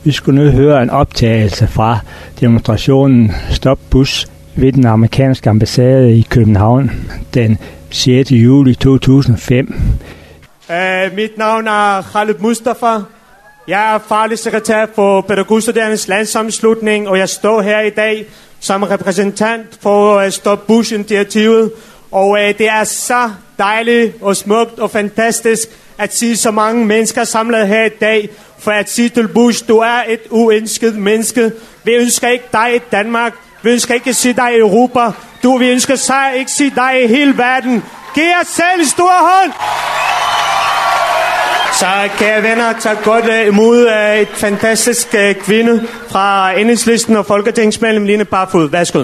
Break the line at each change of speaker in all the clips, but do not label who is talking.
Vi skulle nu høre en optagelse fra demonstrationen Stop Bush ved den amerikanske ambassade i København den 6. juli 2005.
Mit navn er Khaled Mustafa. Jeg er faglig sekretær for Pædagogstuderendes Landssammenslutning, og jeg står her i dag som repræsentant for Stop Bush-initiativet. Og det er så dejligt og smukt og fantastisk at se så mange mennesker samlet her i dag for at sige til Bush, du er et uønsket menneske. Vi ønsker ikke dig i Danmark. Vi ønsker ikke at se dig i Europa. Vi ønsker ikke se dig i hele verden. Giv jer selv en stor hånd. Så kære venner, tak godt imod et fantastisk kvinde fra Enhedslisten og folketingsmedlem Line Barfod. Værsgo.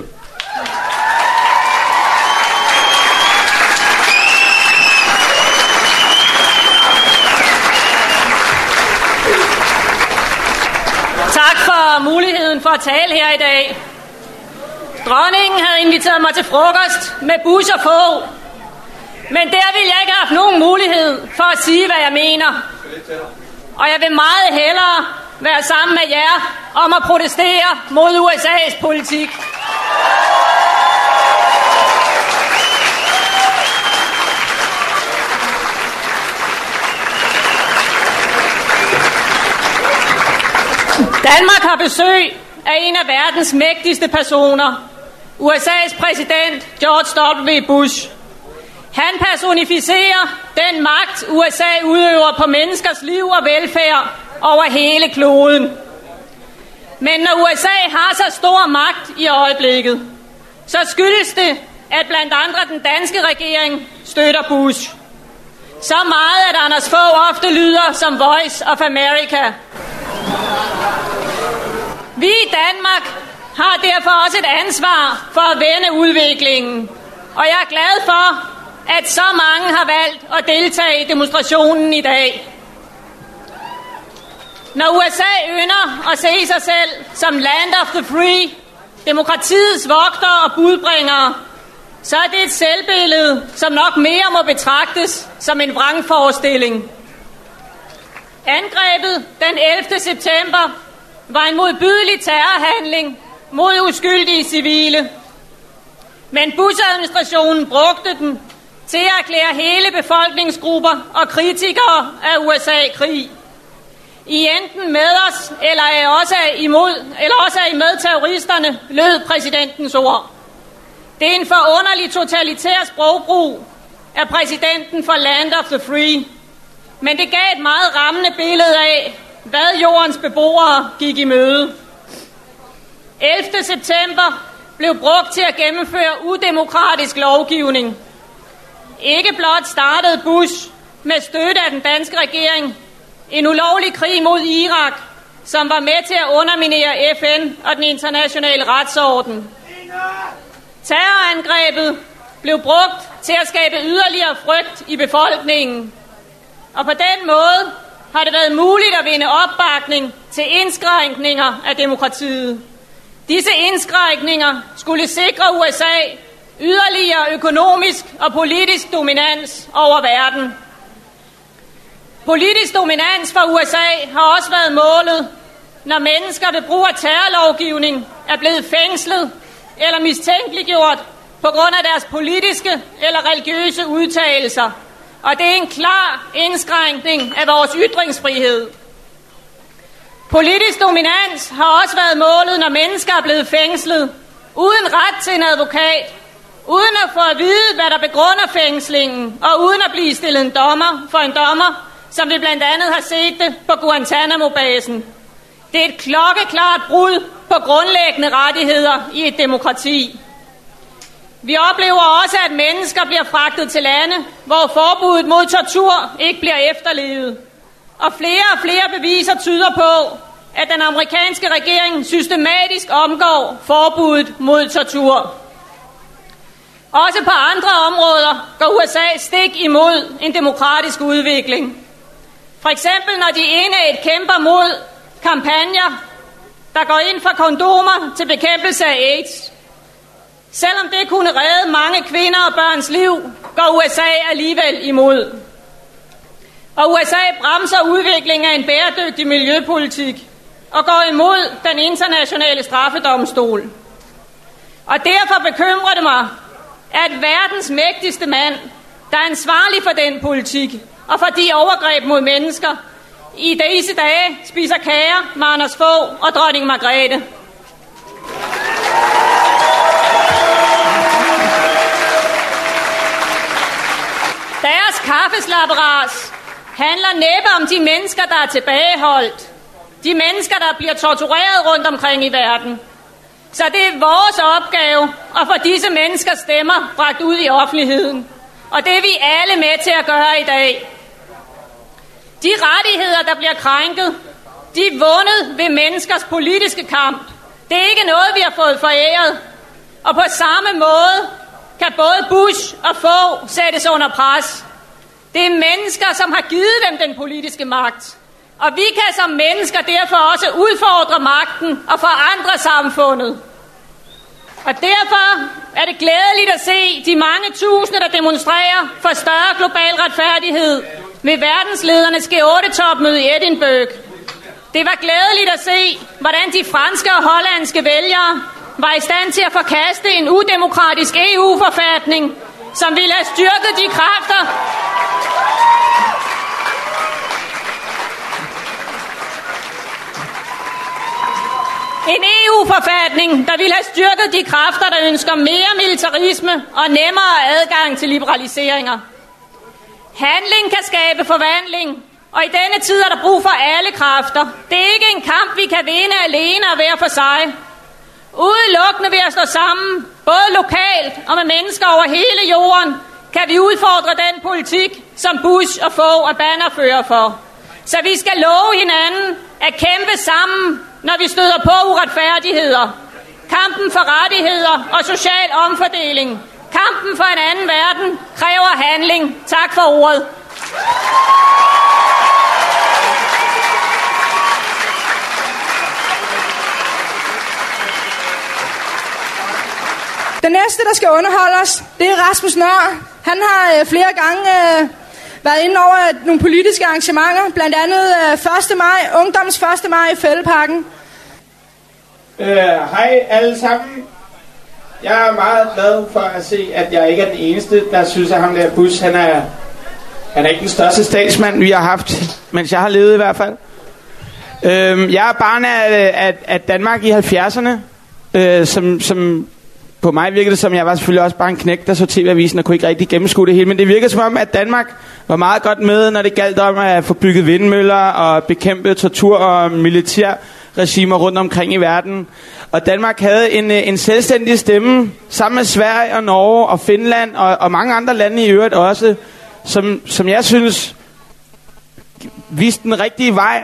Tak for muligheden for at tale her i dag. Dronningen havde inviteret mig til frokost med bus og få. Men der ville jeg ikke have haft nogen mulighed for at sige, hvad jeg mener. Og jeg vil meget hellere være sammen med jer om at protestere mod USA's politik. Danmark har besøg af en af verdens mægtigste personer, USA's præsident George W. Bush. Han personificerer den magt, USA udøver på menneskers liv og velfærd over hele kloden. Men når USA har så stor magt i øjeblikket, så skyldes det, at blandt andre den danske regering støtter Bush. Så meget, at Anders Fogh ofte lyder som Voice of America. Vi i Danmark har derfor også et ansvar for at vende udviklingen. Og jeg er glad for, at så mange har valgt at deltage i demonstrationen i dag. Når USA ynder at se sig selv som land of the free, demokratiets vogtere og budbringere, så er det et selvbillede, som nok mere må betragtes som en vrangforestilling. Angrebet den 11. september var en modbydelig terrorhandling mod uskyldige civile. Men Bush-administrationen brugte den til at erklære hele befolkningsgrupper og kritikere af USA-krig. I enten med os, eller også er I med terroristerne, lød præsidentens ord. Det er en forunderlig totalitær sprogbrug af præsidenten for Land of the Free. Men det gav et meget rammende billede af, hvad jordens beboere gik i møde. 11. september blev brugt til at gennemføre udemokratisk lovgivning. Ikke blot startede Bush med støtte af den danske regering en ulovlig krig mod Irak, som var med til at underminere FN og den internationale retsorden. Terrorangrebet blev brugt til at skabe yderligere frygt i befolkningen. Og på den måde har det været muligt at vinde opbakning til indskrænkninger af demokratiet. Disse indskrænkninger skulle sikre USA yderligere økonomisk og politisk dominans over verden. Politisk dominans for USA har også været målet, når mennesker ved brug af terrorlovgivning er blevet fængslet eller mistænkeliggjort på grund af deres politiske eller religiøse udtalelser. Og det er en klar indskrænkning af vores ytringsfrihed. Politisk dominans har også været målet, når mennesker er blevet fængslet uden ret til en advokat, uden at få at vide, hvad der begrunder fængslingen, og uden at blive stillet en dommer for en dommer, som vi blandt andet har set det på Guantanamo-basen. Det er et klokkeklart brud på grundlæggende rettigheder i et demokrati. Vi oplever også, at mennesker bliver fragtet til lande, hvor forbuddet mod tortur ikke bliver efterlevet. Og flere beviser tyder på, at den amerikanske regering systematisk omgår forbuddet mod tortur. Også på andre områder går USA stik imod en demokratisk udvikling. For eksempel når de indad kæmper mod kampagner, der går ind for kondomer til bekæmpelse af AIDS. Selvom det kunne redde mange kvinder og børns liv, går USA alligevel imod. Og USA bremser udviklingen af en bæredygtig miljøpolitik og går imod den internationale straffedomstol. Og derfor bekymrer det mig, at verdens mægtigste mand, der er ansvarlig for den politik og for de overgreb mod mennesker, i disse dage spiser kager med Anders Fogh og dronning Margrethe. Deres kaffeslapperas handler næppe om de mennesker, der er tilbageholdt. De mennesker, der bliver tortureret rundt omkring i verden. Så det er vores opgave at få disse menneskers stemmer bragt ud i offentligheden. Og det er vi alle med til at gøre i dag. De rettigheder, der bliver krænket, de er vundet ved menneskers politiske kamp. Det er ikke noget, vi har fået foræret. Og på samme måde kan både Bush og Fogh sættes under pres. Det er mennesker, som har givet dem den politiske magt. Og vi kan som mennesker derfor også udfordre magten og forandre samfundet. Og derfor er det glædeligt at se de mange tusinde, der demonstrerer for større global retfærdighed ved verdensledernes G8-topmøde i Edinburgh. Det var glædeligt at se, hvordan de franske og hollandske vælgere var i stand til at forkaste en udemokratisk EU-forfatning, som ville have styrket de kræfter, en EU-forfatning, der ville have styrket de kræfter, der ønsker mere militarisme og nemmere adgang til liberaliseringer. Handling kan skabe forvandling, og i denne tid er der brug for alle kræfter. Det er ikke en kamp, vi kan vinde alene og hver for sig. Udelukkende ved at stå sammen, både lokalt og med mennesker over hele jorden, kan vi udfordre den politik, som Bush og Fogh er bannerfører for. Så vi skal love hinanden at kæmpe sammen, når vi støder på uretfærdigheder. Kampen for rettigheder og social omfordeling. Kampen for en anden verden kræver handling. Tak for ordet.
Den næste, der skal underholde os, det er Rasmus Nøhr. Han har flere gange været inde over nogle politiske arrangementer, blandt andet 1. maj, Ungdoms 1. maj i Fældeparken.
Hej alle sammen. Jeg er meget glad for at se, at jeg ikke er den eneste, der synes, at ham der Bush, han er ikke den største statsmand, vi har haft, mens jeg har levet i hvert fald. Jeg er barn af Danmark i 70'erne, som på mig virkede det som, jeg var selvfølgelig også bare en knægt, der så TV-avisen og kunne ikke rigtig gennemskue det hele, men det virkede som om, at Danmark var meget godt med, når det galt om at få bygget vindmøller og bekæmpe tortur og militærregimer rundt omkring i verden. Og Danmark havde en selvstændig stemme, sammen med Sverige og Norge og Finland og mange andre lande i øvrigt også, som jeg synes viste den rigtige vej.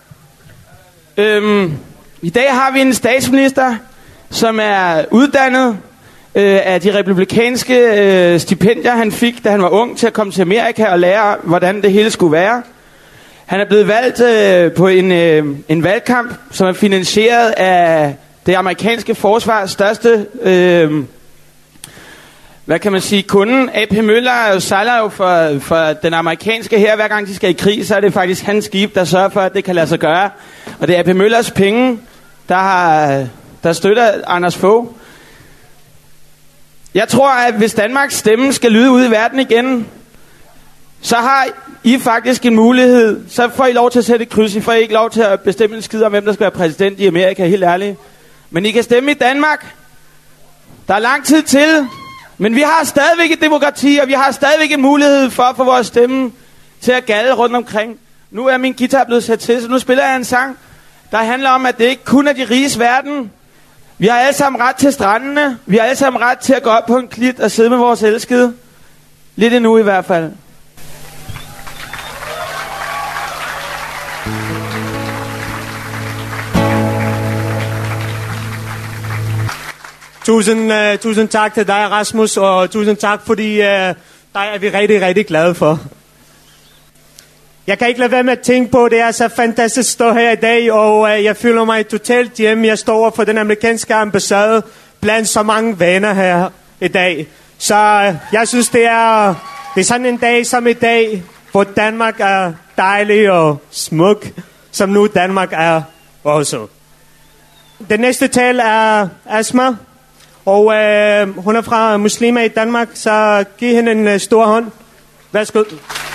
I dag har vi en statsminister, som er uddannet af de republikanske stipendier, han fik, da han var ung, til at komme til Amerika og lære, hvordan det hele skulle være. Han er blevet valgt på en valgkamp, som er finansieret af det amerikanske forsvars største, hvad kan man sige, kunden. AP Møller sejler jo for den amerikanske her, hver gang de skal i krig, så er det faktisk hans skib, der sørger for, at det kan lade sig gøre. Og det er AP Møllers penge, der støtter Anders Fogh. Jeg tror, at hvis Danmarks stemme skal lyde ude i verden igen, så har I faktisk en mulighed. Så får I lov til at sætte et kryds. I får ikke lov til at bestemme en skid om, hvem der skal være præsident i Amerika, helt ærligt. Men I kan stemme i Danmark. Der er lang tid til. Men vi har stadigvæk et demokrati, og vi har stadigvæk en mulighed for at få vores stemme til at galde rundt omkring. Nu er min guitar blevet sat til, så nu spiller jeg en sang, der handler om, at det ikke kun er de riges verden. Vi har alle sammen ret til strandene. Vi har alle sammen ret til at gå op på en klit og sidde med vores elskede. Lidt endnu i hvert fald.
Tusind tak til dig, Rasmus, og tusind tak, fordi dig er vi rigtig, rigtig glade for. Jeg kan ikke lade være med at tænke på, det er så fantastisk at stå her i dag, og jeg føler mig totalt hjemme. Jeg står for den amerikanske ambassade blandt så mange venner her i dag. Så jeg synes, det er sådan en dag som i dag, hvor Danmark er dejlig og smuk, som nu Danmark er også. Den næste tal er Asma, og hun er fra muslimer i Danmark, så giv hende en stor hånd. Værsgo.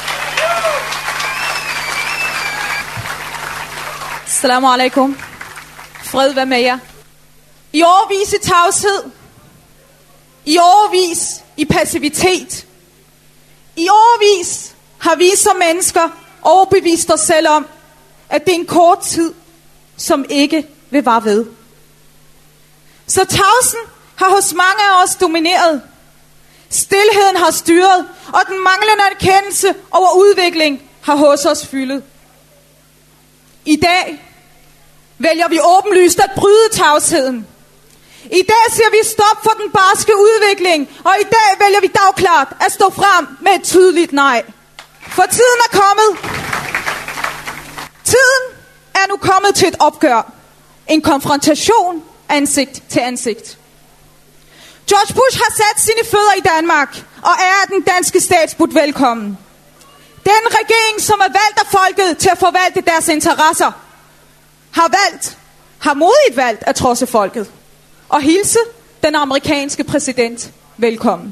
Assalamu alaikum. Fred være med jer. I årevis i tavshed. I årevis i passivitet. I årevis har vi som mennesker overbevist os selv om, at det er en kort tid, som ikke vil vare ved. Så tavsen har hos mange af os domineret. Stilheden har styret, og den manglende erkendelse over udvikling har hos os fyldet. I dag vælger vi åbenlyst at bryde tavsheden. I dag siger vi stop for den barske udvikling, og i dag vælger vi dagklart at stå frem med et tydeligt nej. For tiden er kommet. Tiden er nu kommet til et opgør. En konfrontation ansigt til ansigt. George Bush har sat sine fødder i Danmark, og er den danske stat budt velkommen. Den regering, som er valgt af folket til at forvalte deres interesser, har modigt valgt at trodse folket og hilse den amerikanske præsident velkommen.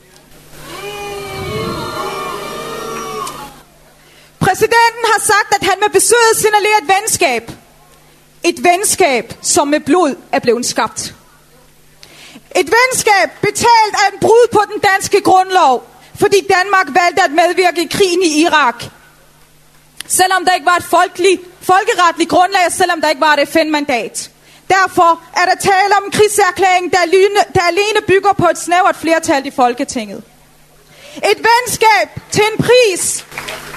Præsidenten har sagt, at han med besøget signalerer et venskab. Et venskab, som med blod er blevet skabt. Et venskab betalt af en brud på den danske grundlov, fordi Danmark valgte at medvirke i krigen i Irak. Selvom der ikke var et folkeretligt grundlag, selvom der ikke var et FN-mandat. Derfor er der tale om en krigserklæring, der alene bygger på et snævert flertal i Folketinget. Et venskab til en pris.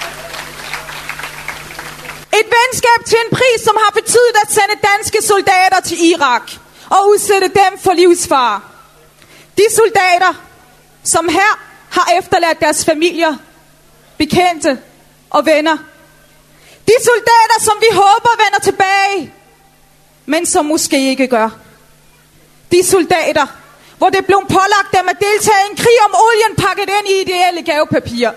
Et venskab til en pris, som har betydet at sende danske soldater til Irak og udsætte dem for livsfare. De soldater, som her har efterladt deres familier, bekendte og venner. De soldater, som vi håber vender tilbage, men som måske ikke gør. De soldater, hvor det blev pålagt dem at deltage i en krig om olien pakket ind i ideelle gavepapir.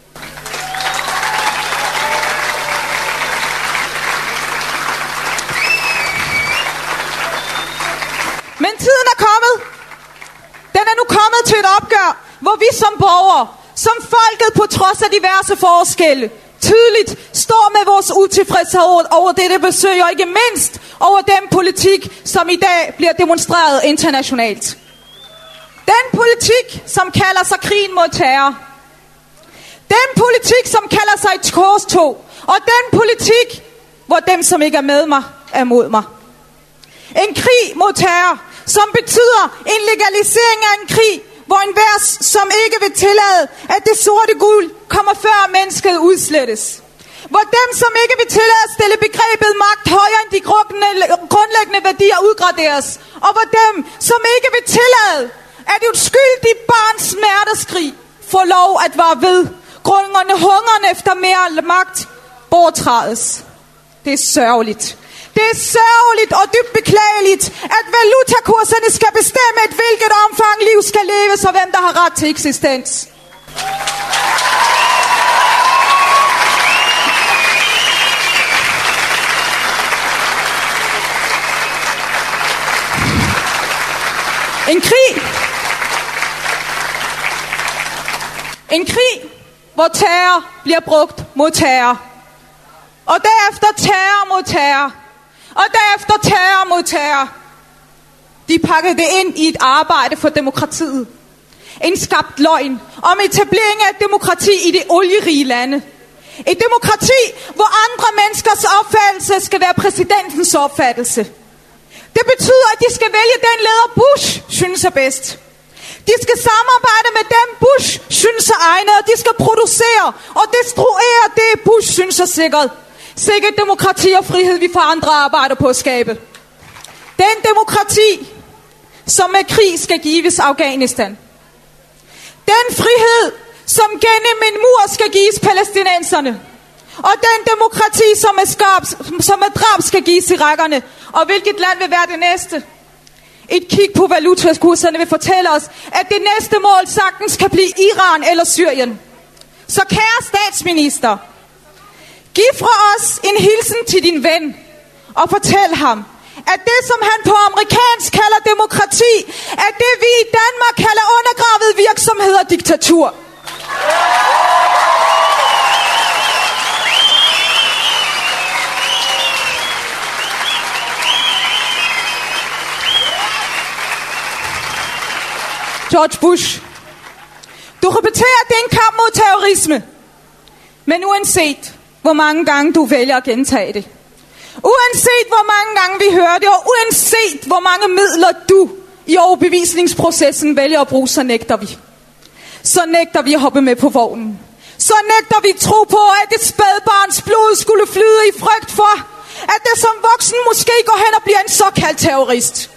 Men tiden er kommet. Den er nu kommet til et opgør, hvor vi som borgere, som folket på trods af diverse forskelle, tydeligt står med vores utilfredshed over dette besøg, og ikke mindst over den politik, som i dag bliver demonstreret internationalt. Den politik, som kalder sig krigen mod terror. Den politik, som kalder sig et korstog. Og den politik, hvor dem, som ikke er med mig, er mod mig. En krig mod terror, som betyder en legalisering af en krig, hvor enhver, som ikke vil tillade, at det sorte guld kommer før mennesket udslettes. Hvor dem, som ikke vil tillade at stille begrebet magt højere end de grundlæggende værdier udgraderes. Og hvor dem, som ikke vil tillade, at et uskyldigt barns smerteskrig får lov at vare ved. Grunderne hungeren efter mere magt bortrædes. Det er sørgeligt. Det er sørgeligt og dybt beklageligt, at valutakurserne skal bestemme, et hvilket omfang liv skal leves, og hvem der har ret til eksistens. En krig, hvor terror bliver brugt mod terror. Og derefter terror mod terror. Og derefter terror mod terror. De pakkede det ind i et arbejde for demokratiet. En skabt løgn om etablering af demokrati i de olierige lande. Et demokrati, hvor andre menneskers opfattelse skal være præsidentens opfattelse. Det betyder, at de skal vælge den leder Bush synes er bedst. De skal samarbejde med dem Bush synes er egne, og de skal producere og destruere det Bush synes er sikkert. Sikkert demokrati og frihed, vi for andre arbejder på at skabe. Den demokrati, som med krig skal gives Afghanistan. Den frihed, som gennem en mur skal gives palæstinenserne. Og den demokrati, som med drab skal gives irakerne. Og hvilket land vil være det næste? Et kig på valutakurserne vil fortælle os, at det næste mål sagtens kan blive Iran eller Syrien. Så kære statsminister, giv fra os en hilsen til din ven, og fortæl ham, at det, som han på amerikansk kalder demokrati, er det, vi i Danmark kalder undergravet virksomhed og diktatur. George Bush, du repeterer, at det er en kamp mod terrorisme. Men uanset hvor mange gange du vælger at gentage det, uanset hvor mange gange vi hører det, og uanset hvor mange midler du i overbevisningsprocessen vælger at bruge, så nægter vi. Så nægter vi at hoppe med på vognen. Så nægter vi tro på, at det spædbarns blod skulle flyde i frygt for, at det som voksen måske går hen og bliver en såkaldt terrorist.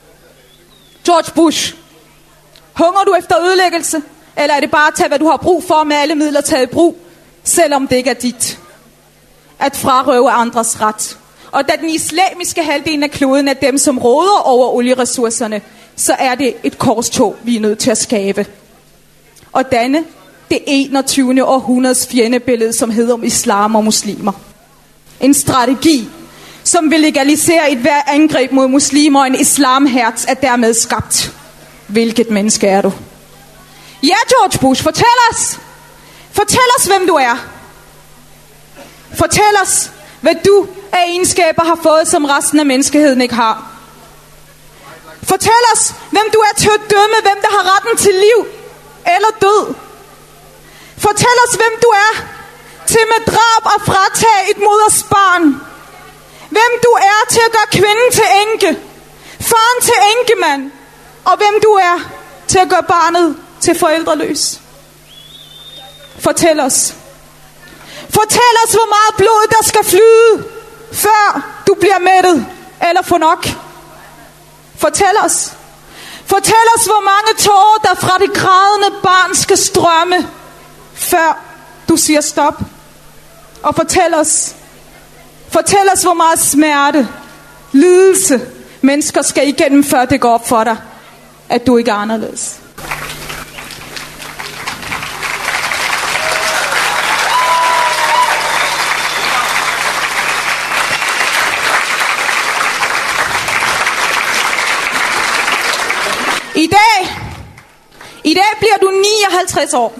George Bush, hungrer du efter ødelæggelse? Eller er det bare at tage, hvad du har brug for, med alle midler taget i brug, selvom det ikke er dit? At frarøve andres ret. Og da den islamiske halvdel af kloden er dem, som råder over olieressourcerne, så er det et korstog, vi er nødt til at skabe. Og danne det 21. århundredes fjendebillede, som hedder om islam og muslimer. En strategi, som vil legalisere et hver angreb mod muslimer, og en islamherz er dermed skabt. Hvilket menneske er du? Ja, George Bush, fortæl os. Fortæl os, hvem du er. Fortæl os, hvad du af egenskaber har fået, som resten af menneskeheden ikke har. Fortæl os, hvem du er til at dømme, hvem der har retten til liv eller død. Fortæl os, hvem du er til med drab at fratage et moders barn. Hvem du er til at gøre kvinden til enke, faren til enkemand, og hvem du er til at gøre barnet til forældreløs. Fortæl os. Fortæl os, hvor meget blod der skal flyde, før du bliver mættet eller får nok. Fortæl os. Fortæl os, hvor mange tårer der fra det grædende barn skal strømme, før du siger stop. Og fortæl os, hvor meget smerte, lidelse mennesker skal igennem, før det går op for dig, at du ikke er anderledes. I dag bliver du 59 år.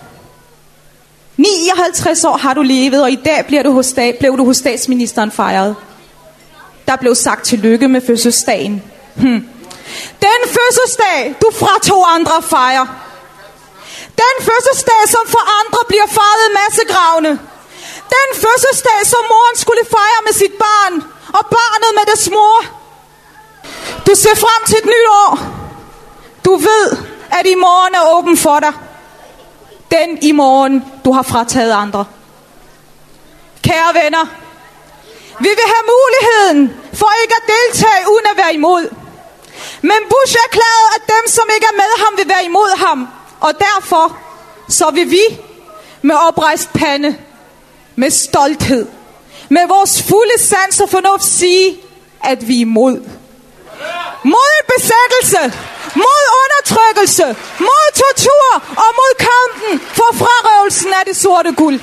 59 år har du levet, og i dag blev du hos statsministeren fejret. Der blev sagt tillykke med fødselsdagen. Den fødselsdag, du fratog andre at fejre. Den fødselsdag, som for andre bliver fejret i massegravene. Den fødselsdag, som moren skulle fejre med sit barn, og barnet med dets mor. Du ser frem til et nyt år. Du ved, at i morgen er åben for dig. Den i morgen, du har frataget andre. Kære venner, vi vil have muligheden for ikke at deltage uden at være imod. Men Bush erklærede, at dem, som ikke er med ham, vil være imod ham. Og derfor, så vil vi med oprejst pande, med stolthed, med vores fulde sans og fornuft sige, at vi er imod. Mod besættelse, mod undertrykkelse, mod tortur og mod kampen for frarøvelsen af det sorte guld.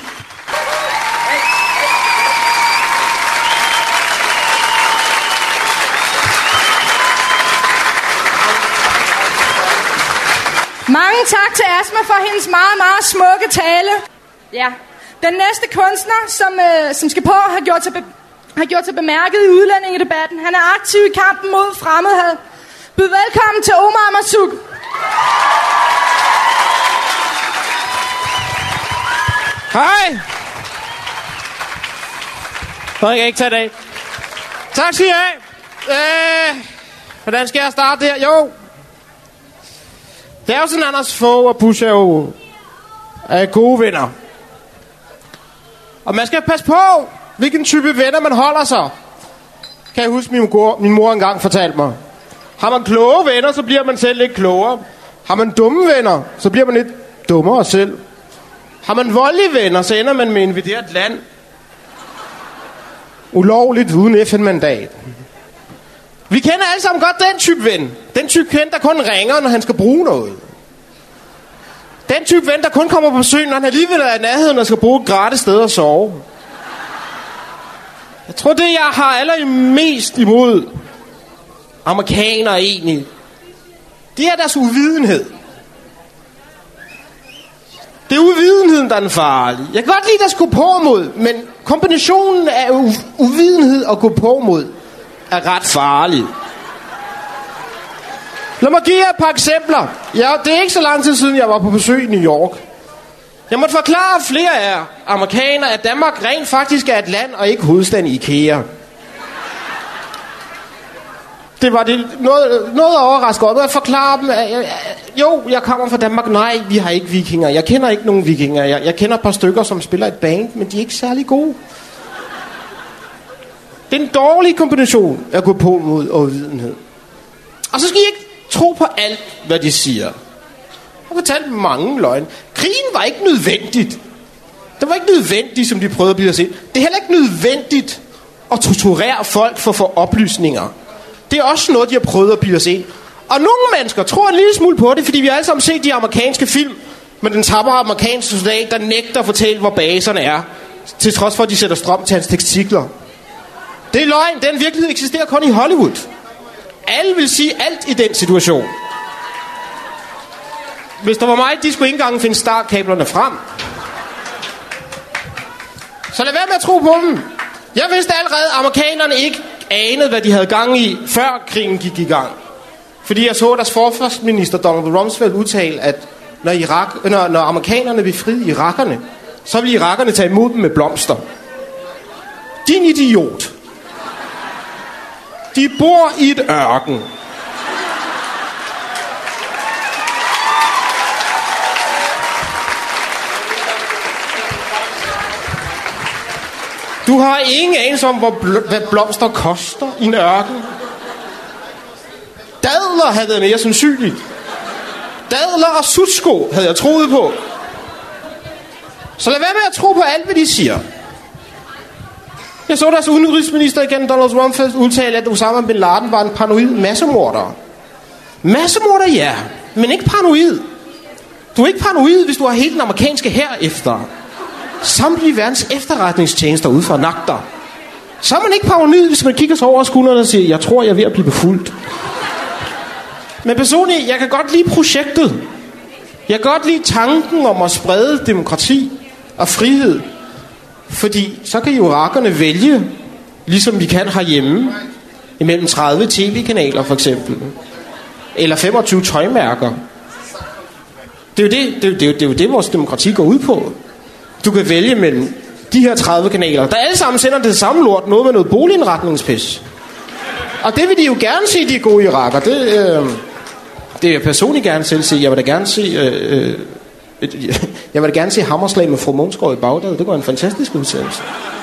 Mange tak til Asma for hendes meget, meget smukke tale. Ja, den næste kunstner, som skal på, har gjort sig bemærket i udlændingedebatten. Han er aktiv i kampen mod fremmedhad. Byd velkommen til Omar Marzouk.
Hej. Så jeg kan ikke tage det af. Tak skal I have. Hvordan skal jeg starte her? Jo. Det er jo sådan, Anders Fogh og Bush er gode venner. Og man skal passe på, hvilken type venner man holder sig. Kan jeg huske, min mor engang fortalte mig. Har man kloge venner, så bliver man selv lidt klogere. Har man dumme venner, så bliver man lidt dummere selv. Har man voldelige venner, så ender man med at invadere et land. Ulovligt, uden FN-mandat. Vi kender alle sammen godt den type ven. Den type ven, der kun ringer, når han skal bruge noget. Den type ven, der kun kommer på besøg, når han alligevel er i nærheden og skal bruge et gratis sted at sove. Jeg tror, det jeg har allermest imod amerikanere egentlig, det er deres uvidenhed. Det er uvidenheden, der er den farlige. Jeg kan godt lide deres gå på mod, men kombinationen af uvidenhed og gå på mod er ret farlig. Lad mig give jer et par eksempler. Ja, det er ikke så lang tid siden, jeg var på besøg i New York. Jeg måtte forklare flere af amerikanere, at Danmark rent faktisk er et land og ikke hovedstaden i IKEA. Det var det noget overraskende. Jeg forklare dem, jo, jeg kommer fra Danmark. Nej, vi har ikke vikinger. Jeg kender ikke nogen vikinger. Jeg kender et par stykker, som spiller et band, men de er ikke særlig gode. Det er en dårlig kombination at gå på mod og uvidenhed. Og så skal I ikke tro på alt, hvad de siger. Jeg har fortalt mange løgne. Krigen var ikke nødvendigt. Det var ikke nødvendigt, som de prøvede at blive os ind. Det er heller ikke nødvendigt at torturere folk for at få oplysninger. Det er også noget, de har prøvet at bilde os ind. Og nogle mennesker tror en lille smule på det, fordi vi har alle sammen set de amerikanske film med den tappere amerikanske soldat, der nægter at fortælle, hvor baserne er, til trods for, at de sætter strøm til hans testikler. Det er løgn. Den virkelighed eksisterer kun i Hollywood. Alle vil sige alt i den situation. Hvis der var mig, de skulle ikke engang finde startkablerne frem. Så lad være med at tro på dem. Jeg vidste allerede, at amerikanerne ikke anede, hvad de havde gang i, før krigen gik i gang. Fordi jeg så deres forsvarsminister Donald Rumsfeld udtale, at når amerikanerne befriede irakerne, så ville irakerne tage imod dem med blomster. Din idiot. De bor i et ørken. Du har ingen anelse om, hvad blomster koster i en ørken. Dadler havde været mere sandsynligt. Dadler og sutsko havde jeg troet på. Så lad være med at tro på alt, hvad de siger. Jeg så deres udenrigsminister igen, Donald Rumsfeld, udtale, at Osama bin Laden var en paranoid massemorder. Massemorder, ja, men ikke paranoid. Du er ikke paranoid, hvis du har hele den amerikanske hær efter. Samtlige verdens efterretningstjenester ud fra Nagter. Så er man ikke paranoid, hvis man kigger sig over skuldrene og siger, jeg tror, jeg er ved at blive befulgt. Men personligt, jeg kan godt lide projektet. Jeg kan godt lide tanken om at sprede demokrati og frihed. Fordi så kan irakerne vælge, ligesom vi kan herhjemme, imellem 30 tv-kanaler for eksempel. Eller 25 tøjmærker. Det er jo det, vores demokrati går ud på. Du kan vælge mellem de her 30 kanaler, der alle sammen sender det samme lort, noget med noget boligindretningspis. Og det vil de jo gerne se, de er gode iraker. Det vil jeg personligt gerne selv se. Jeg vil da gerne se Hammerslag med fru Månsgaard i Bagdad. Det var en fantastisk udsendelse.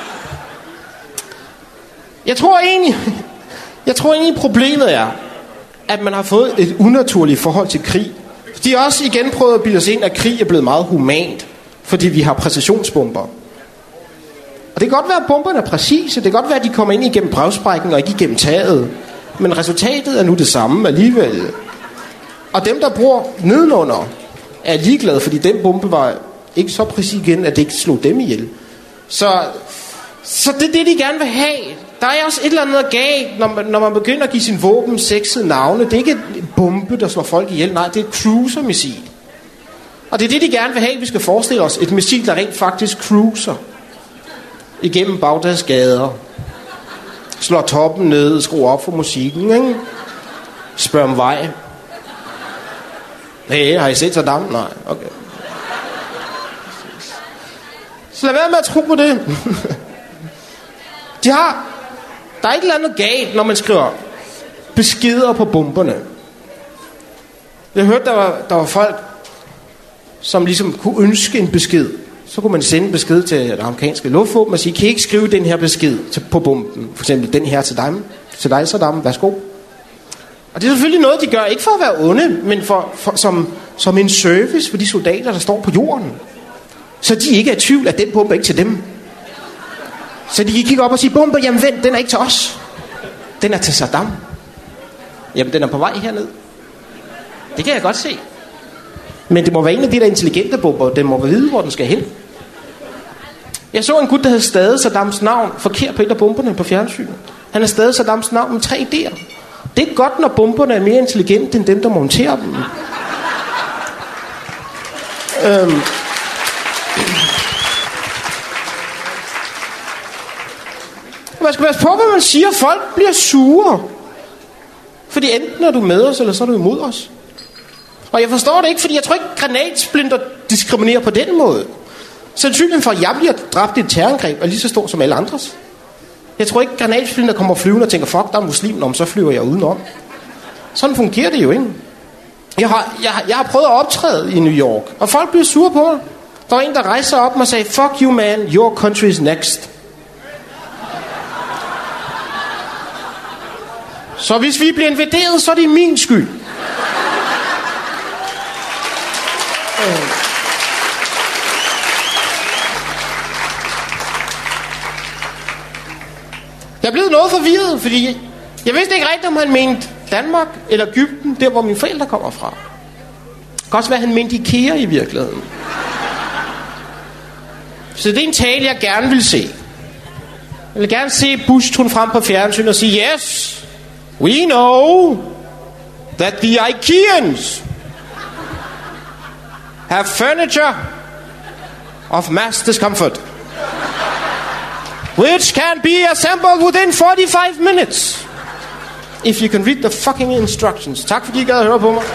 Jeg tror egentlig problemet er, at man har fået et unaturligt forhold til krig. De har også igen prøvet at bilde os ind, at krig er blevet meget humant, fordi vi har præcisionsbomber. Og det kan godt være, at bomberne er præcise. Det kan godt være, at de kommer ind igennem brevsprækken og ikke igennem taget. Men resultatet er nu det samme alligevel. Og dem, der bor nedenunder, er ligeglade, fordi den bombe var ikke så præcis igen, at det ikke slog dem ihjel. Så det er det, de gerne vil have. Der er også et eller andet galt, når man begynder at give sin våben sexede navne. Det er ikke en bombe, der slår folk ihjel. Nej, det er et cruiser-missil. Og det er det, de gerne vil have, vi skal forestille os. Et missil, der rent faktisk cruiser igennem Bagdads gader. Slår toppen ned, skruer op for musikken, ikke? Spørger om vej. Hey, har I set Saddam? Nej, okay. Så lad være med at tro på det. Der er et eller andet galt, når man skriver beskeder på bomberne. Jeg hørte, der var folk, som ligesom kunne ønske en besked. Så kunne man sende en besked til det amerikanske luftvåben og sige, kan I ikke skrive den her besked på bomben? For eksempel den her til dig Saddam, værsgo. Og det er selvfølgelig noget, de gør, ikke for at være onde, men som en service for de soldater, der står på jorden. Så de ikke er i tvivl, at den bombe er ikke til dem. Så de kan kigge op og sige, bomber, jamen vent, den er ikke til os. Den er til Saddam. Jamen, den er på vej herned. Det kan jeg godt se. Men det må være en af de der intelligente bomber. Den må vide, hvor den skal hen. Jeg så en gut, der havde stadig Saddams navn forkert på et af bomberne på fjernsynet. Han har stadig Saddams navn med 3 D'er. Det er godt, når bomberne er mere intelligente end dem, der monterer dem. Man skal passe på, hvad man siger. Folk bliver sure. Fordi enten er du med os, eller så er du imod os. Og jeg forstår det ikke, fordi jeg tror ikke, granatsplinter diskriminerer på den måde. Sandsynligheden for, at jeg bliver dræbt i et terrorangreb, er lige så stor som alle andres. Jeg tror ikke, granatsplinter kommer flyvende og tænker, fuck, der er muslim, så flyver jeg udenom. Sådan fungerer det jo ikke. Jeg har prøvet at optræde i New York, og folk bliver sure på mig. Der var en, der rejste sig op og sagde, fuck you man, your country is next. Så hvis vi bliver invaderet, så er det min skyld. Jeg er blevet noget forvirret, fordi jeg vidste ikke rigtigt, om han mente Danmark eller Egypten, der hvor mine forældre kommer fra. Det kan også være, at han mente IKEA i virkeligheden. Så det er en tale, jeg gerne vil se. Jeg vil gerne se Bush tune frem på fjernsyn og sige, yes, we know that the IKEAns have furniture of mass discomfort, which can be assembled within 45 minutes. If you can read the fucking instructions. Tak fordi I gad at høre på mig.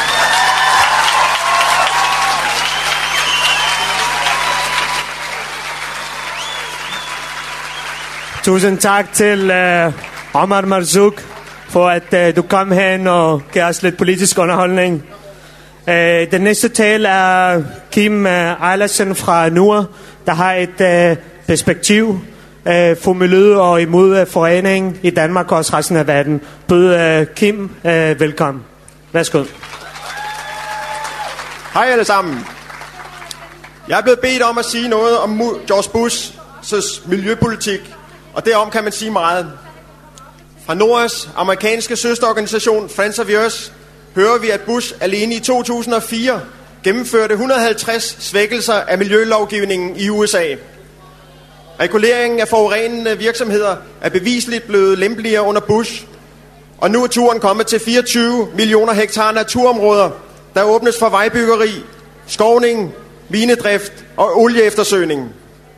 Tusind tak til Omar Marzouk for at du kom hen og gav os lidt politisk underholdning. Den næste tale er Kim Eilertsen fra NUR, der har et perspektiv for miljøet og imod foreningen i Danmark og også resten af verden. Bød Kim velkommen. Værsgo.
Hej alle sammen. Jeg er blevet bedt om at sige noget om George Bush's miljøpolitik, og derom kan man sige meget. Fra NORA's amerikanske søsterorganisation Friends of Earth hører vi, at Bush alene i 2004 gennemførte 150 svækkelser af miljølovgivningen i USA. Reguleringen af forurenende virksomheder er bevisligt blevet lempeligere under Bush, og nu er turen kommet til 24 millioner hektar naturområder, der åbnes for vejbyggeri, skovning, minedrift og olieeftersøgning.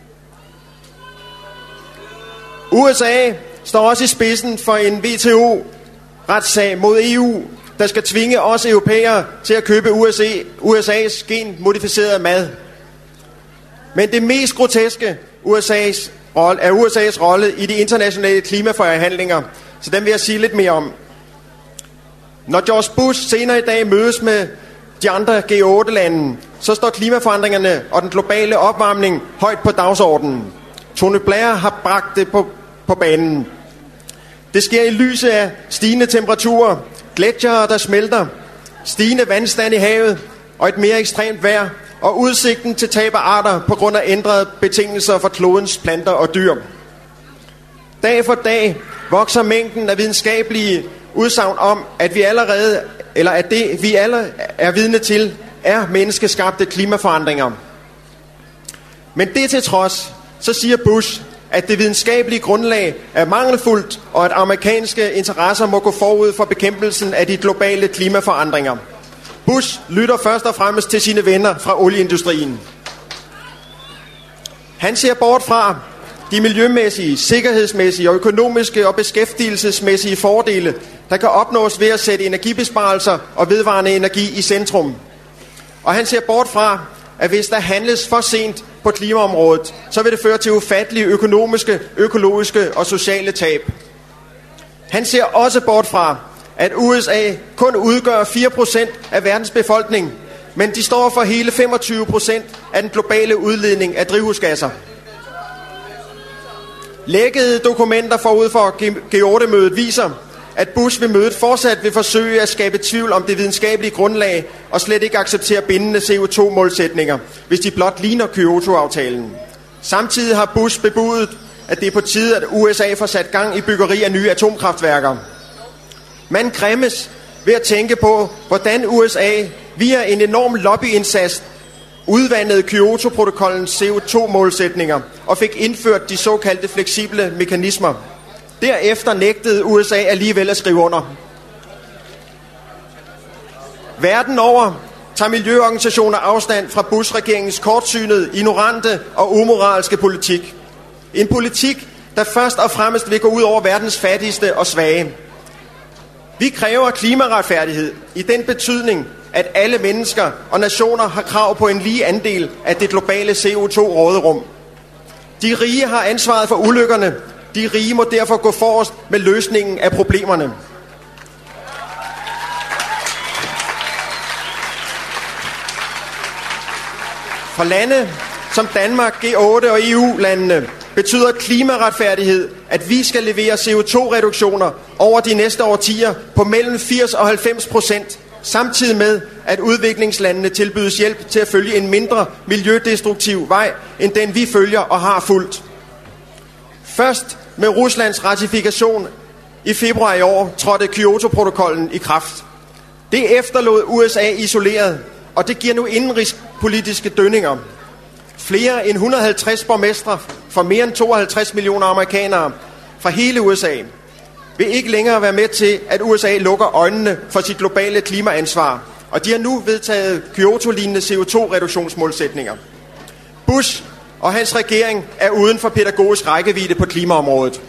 USA står også i spidsen for en WTO-retssag mod EU, der skal tvinge os europæere til at købe USA's genmodificerede mad. Men det mest groteske er USA's rolle i de internationale klimaforhandlinger, så den vil jeg sige lidt mere om. Når George Bush senere i dag mødes med de andre G8-lande, så står klimaforandringerne og den globale opvarmning højt på dagsordenen. Tony Blair har bragt det på banen. Det sker i lyset af stigende temperaturer, gletsjere, der smelter, stigende vandstand i havet og et mere ekstremt vejr, og udsigten til tab af arter på grund af ændrede betingelser for klodens planter og dyr. Dag for dag vokser mængden af videnskabelige udsagn om, at det vi alle er vidne til, er menneskeskabte klimaforandringer. Men det til trods, så siger Bush, at det videnskabelige grundlag er mangelfuldt, og at amerikanske interesser må gå forud for bekæmpelsen af de globale klimaforandringer. Bush lytter først og fremmest til sine venner fra olieindustrien. Han ser bort fra de miljømæssige, sikkerhedsmæssige og økonomiske og beskæftigelsesmæssige fordele, der kan opnås ved at sætte energibesparelser og vedvarende energi i centrum. Og han ser bort fra, at hvis der handles for sent på klimaområdet, så vil det føre til ufattelige økonomiske, økologiske og sociale tab. Han ser også bort fra, at USA kun udgør 4% af verdens befolkning, men de står for hele 25% af den globale udledning af drivhusgasser. Lækkede dokumenter forud for G8-mødet viser, at Bush ved mødet fortsat vil forsøge at skabe tvivl om det videnskabelige grundlag og slet ikke acceptere bindende CO2-målsætninger, hvis de blot ligner Kyoto-aftalen. Samtidig har Bush bebudet, at det er på tide, at USA får sat gang i byggeri af nye atomkraftværker. Man græmmes ved at tænke på, hvordan USA via en enorm lobbyindsats udvandede Kyoto-protokollens CO2-målsætninger og fik indført de såkaldte fleksible mekanismer. Derefter nægtede USA alligevel at skrive under. Verden over tager miljøorganisationer afstand fra Bush-regeringens kortsynede, ignorante og umoralske politik. En politik, der først og fremmest vil gå ud over verdens fattigste og svage. Vi kræver klimaretfærdighed i den betydning, at alle mennesker og nationer har krav på en lige andel af det globale CO2-råderum. De rige har ansvaret for ulykkerne. De rige må derfor gå forrest med løsningen af problemerne. For lande som Danmark, G8 og EU-landene betyder klimaretfærdighed, at vi skal levere CO2-reduktioner over de næste årtier på mellem 80 og 90%, samtidig med, at udviklingslandene tilbydes hjælp til at følge en mindre miljødestruktiv vej, end den vi følger og har fulgt. Først med Ruslands ratifikation i februar i år trådte Kyoto-protokollen i kraft. Det efterlod USA isoleret, og det giver nu indenrigspolitiske dønninger. Flere end 150 borgmestre for mere end 52 millioner amerikanere fra hele USA vil ikke længere være med til, at USA lukker øjnene for sit globale klimaansvar, og de har nu vedtaget Kyoto-lignende CO2-reduktionsmålsætninger. Bush og hans regering er uden for pædagogisk rækkevidde på klimaområdet.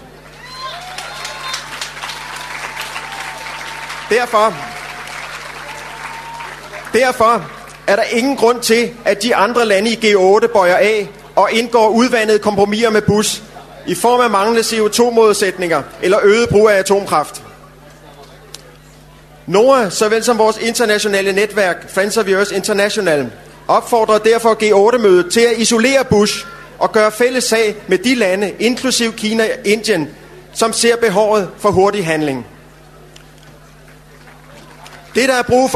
Derfor er der ingen grund til, at de andre lande i G8 bøjer af og indgår udvandede kompromiser med Bush i form af manglende CO2-målsætninger eller øget brug af atomkraft. NOAA, såvel som vores internationale netværk, Friends of the Earth International, opfordrer derfor G8-mødet til at isolere Bush og gøre fælles sag med de lande, inklusiv Kina og Indien, som ser behovet for hurtig handling. Det, der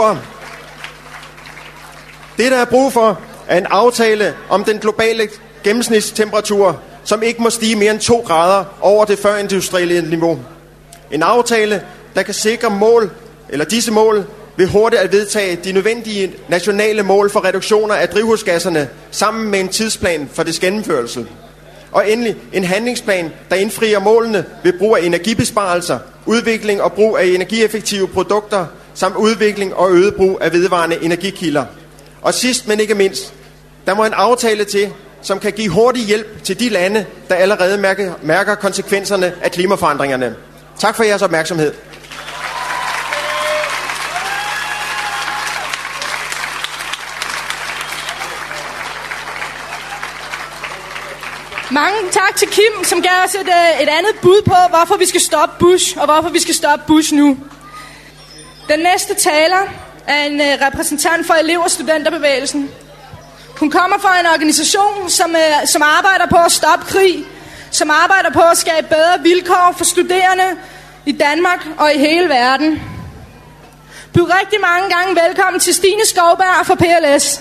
er brug for, er en aftale om den globale gennemsnitstemperatur, som ikke må stige mere end 2 grader over det førindustrielle niveau. En aftale, der kan sikre disse mål ved hurtigt at vedtage de nødvendige nationale mål for reduktioner af drivhusgasserne sammen med en tidsplan for dets gennemførelse. Og endelig en handlingsplan, der indfrier målene ved brug af energibesparelser, udvikling og brug af energieffektive produkter, samt udvikling og øget brug af vedvarende energikilder. Og sidst, men ikke mindst, der må en aftale til, som kan give hurtig hjælp til de lande, der allerede mærker konsekvenserne af klimaforandringerne. Tak for jeres opmærksomhed.
Mange tak til Kim, som gav os et andet bud på, hvorfor vi skal stoppe Bush, og hvorfor vi skal stoppe Bush nu. Den næste taler er en repræsentant for elev- og studenterbevægelsen. Hun kommer fra en organisation, som arbejder på at stoppe krig, som arbejder på at skabe bedre vilkår for studerende i Danmark og i hele verden. Byd rigtig mange gange velkommen til Stine Skovberg fra PLS.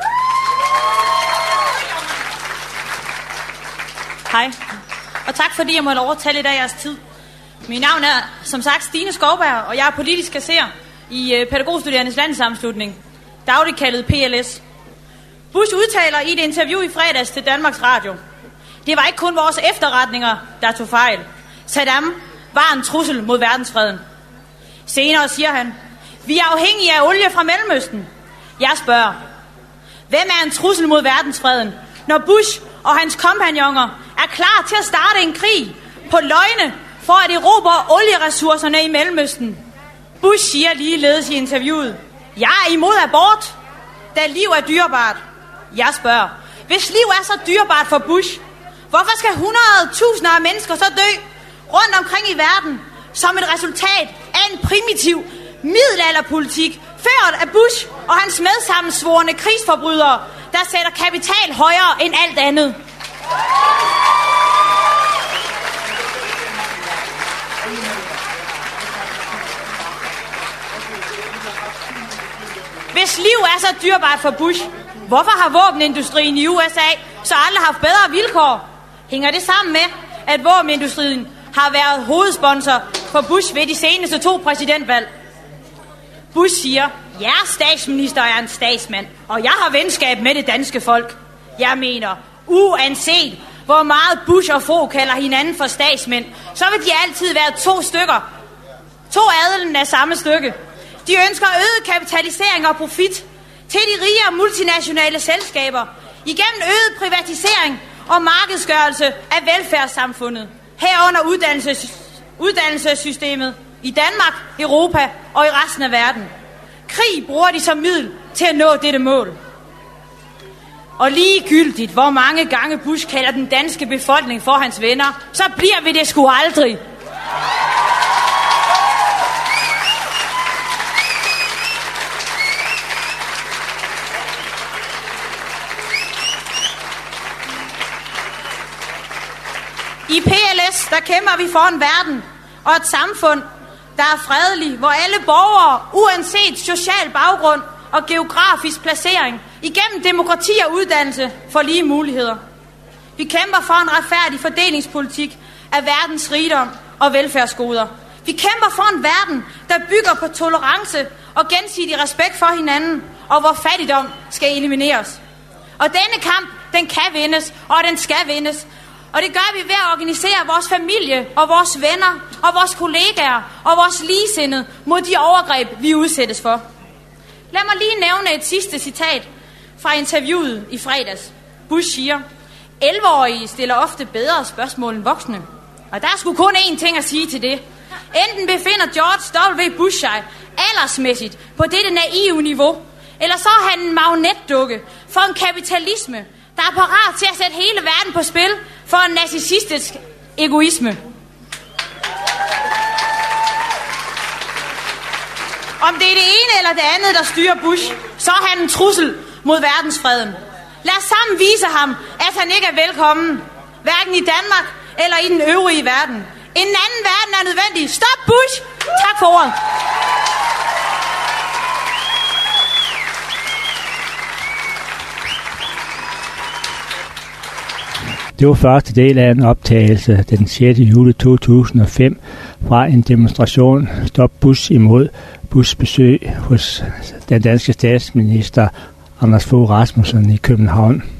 Hej, og tak fordi jeg måtte overtage lidt af jeres tid. Mit navn er som sagt Stine Skovberg, og jeg er politisk kasserer i Pædagogstuderendes Landssammenslutning, dagligt kaldet PLS. Bush udtaler i et interview i fredags til Danmarks Radio: "Det var ikke kun vores efterretninger, der tog fejl. Saddam var en trussel mod verdensfreden." Senere siger han: "Vi er afhængige af olie fra Mellemøsten." Jeg spørger: hvem er en trussel mod verdensfreden, når Bush og hans kompagnoner er klar til at starte en krig på løgne for at erobre olieressourcerne i Mellemøsten? Bush siger ligeledes i interviewet: "Jeg er imod abort, da liv er dyrebart." Jeg spørger: hvis liv er så dyrebart for Bush, hvorfor skal 100.000 af mennesker så dø rundt omkring i verden som et resultat af en primitiv middelalderpolitik ført af Bush og hans medsammensvorne krigsforbrydere, der sætter kapital højere end alt andet? Hvis liv er så dyrebart for Bush, hvorfor har våbenindustrien i USA så aldrig haft bedre vilkår? Hænger det sammen med, at våbenindustrien har været hovedsponsor for Bush ved de seneste 2 præsidentvalg? Bush siger: Jeres statsminister er en statsmand, og jeg har venskab med det danske folk. Jeg mener, uanset hvor meget Bush og Fogh kalder hinanden for statsmænd, så vil de altid være 2 stykker. 2 adelen af samme stykke. De ønsker øget kapitalisering og profit til de rige og multinationale selskaber, igennem øget privatisering og markedsgørelse af velfærdssamfundet, herunder uddannelsessystemet i Danmark, Europa og i resten af verden. Krig bruger de som middel til at nå dette mål. Og ligegyldigt, hvor mange gange Bush kalder den danske befolkning for hans venner, så bliver vi det sgu aldrig. I PLS, der kæmper vi for en verden og et samfund, der er fredeligt, hvor alle borgere, uanset social baggrund og geografisk placering, igennem demokrati og uddannelse får lige muligheder. Vi kæmper for en retfærdig fordelingspolitik af verdens rigdom og velfærdsgoder. Vi kæmper for en verden, der bygger på tolerance og gensidig respekt for hinanden, og hvor fattigdom skal elimineres. Og denne kamp, den kan vindes, og den skal vindes. Og det gør vi ved at organisere vores familie og vores venner og vores kollegaer og vores ligesindede mod de overgreb, vi udsættes for. Lad mig lige nævne et sidste citat fra interviewet i fredags. Bush siger, 11-årige stiller ofte bedre spørgsmål end voksne. Og der er sgu kun én ting at sige til det. Enten befinder George W. Bush sig aldersmæssigt på dette naive niveau, eller så er han en magnetdukke for en kapitalisme, der er parat til at sætte hele verden på spil for en narcissistisk egoisme. Om det er det ene eller det andet, der styrer Bush, så er han en trussel mod verdensfreden. Lad os sammen vise ham, at han ikke er velkommen, hverken i Danmark eller i den øvrige verden. En anden verden er nødvendig. Stop Bush! Tak for ordet.
Det var første del af en optagelse den 6. juli 2005 fra en demonstration Stop Bush imod Bush besøg hos den danske statsminister Anders Fogh Rasmussen i København.